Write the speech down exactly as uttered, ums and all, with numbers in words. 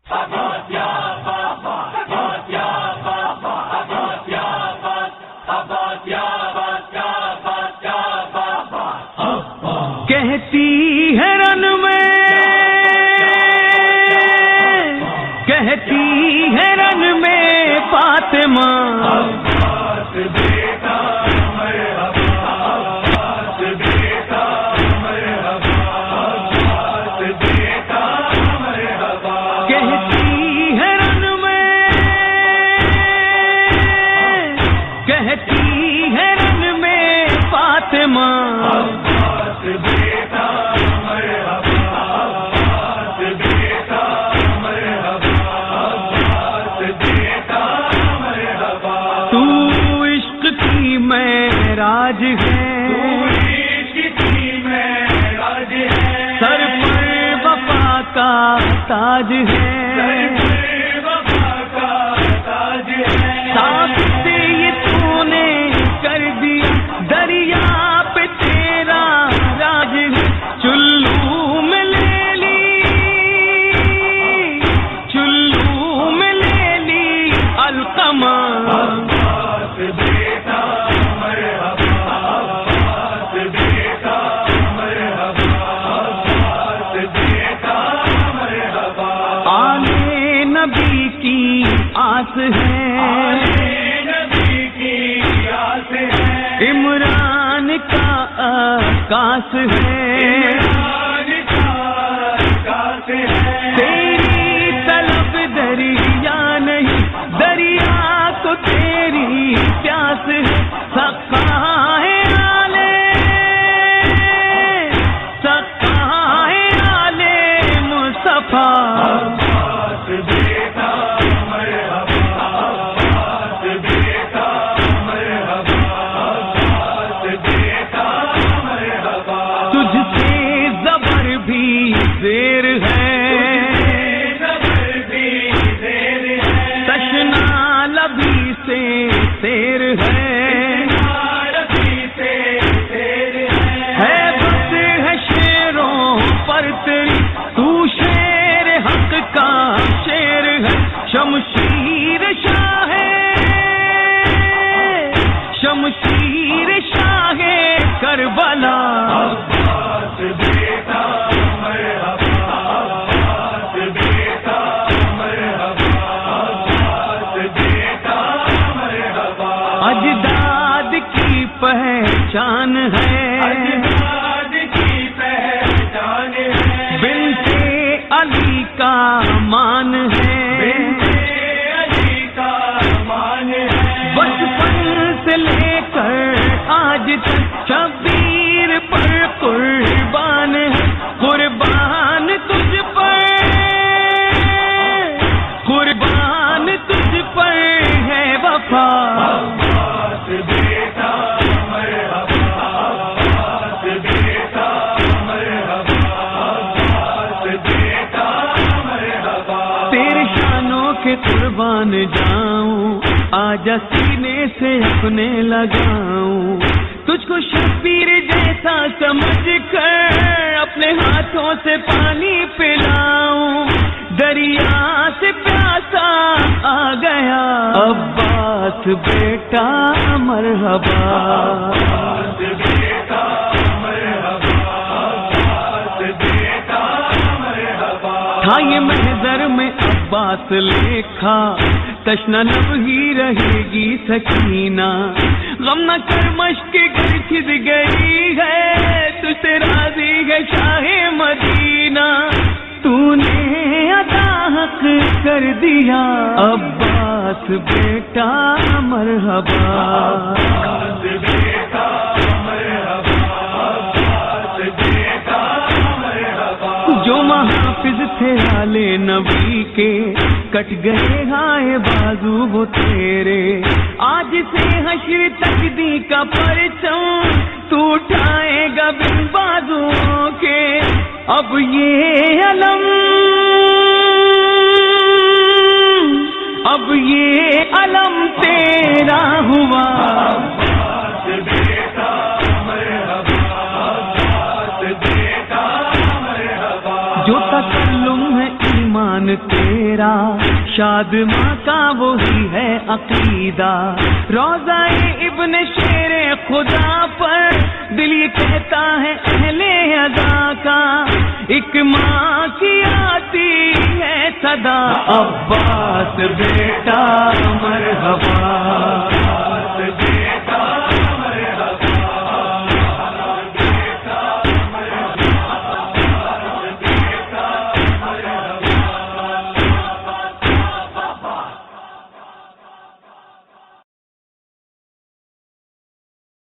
کہتی ہے رن میں کہتی ہے رن میں فاطمہ راج ہے سر پر وفا کا تاج ہے ساتھ سے یہ تو نے کر دیا دریا پہ تیرا راج ہے چلو میں لے لی چلو میں لے لی القمہ آس ہے عمران کا آکاش ہے تیری طلب دریا نہیں دریا کو تیری پیاس ہے سقا ہے آلے سقا ہے آلے مصطفیٰ شمشیر شاہ شمشیر شاہ کربلا اجداد کی پہچان ہے بنت علی کا مان ہے لے کر آج تک شبیر پر قربان ہے قربان تجھ پر قربان تجھ پر ہے وفا تیرے شانوں کے قربان جاؤں آج سینے سے اپنے لگاؤں تجھ کو شبیر جیسا سمجھ کر اپنے ہاتھوں سے پانی پلاؤں دریا سے پیاسا آ گیا عباس بیٹا مرحبا تھا یہ محضر میں عباس لکھا تشنا لب ہی رہے گی سکینہ غم نہ کر مشق گھر کھد گئی ہے تجھ سے راضی ہے شاہ مدینہ تو نے ادا حق کر دیا عباس بیٹا مرحبا جو محافظ تھے آل نبی کے کٹ گئے ہائے بازو وہ تیرے آج سے حشر تک دی کا پرچم تو اٹھائے گا بن بازوؤں کے اب یہ علم اب یہ علم تیرا ہوا جو تکلم ہے ایمان ایمان تیرا، شاد ماں کا وہی ہے عقیدہ، روضہ ابن شیر خدا پر دل یہ کہتا ہے اہل ادا کا، ایک ماں کی آتی ہے صدا، عباس بیٹا مرحبا،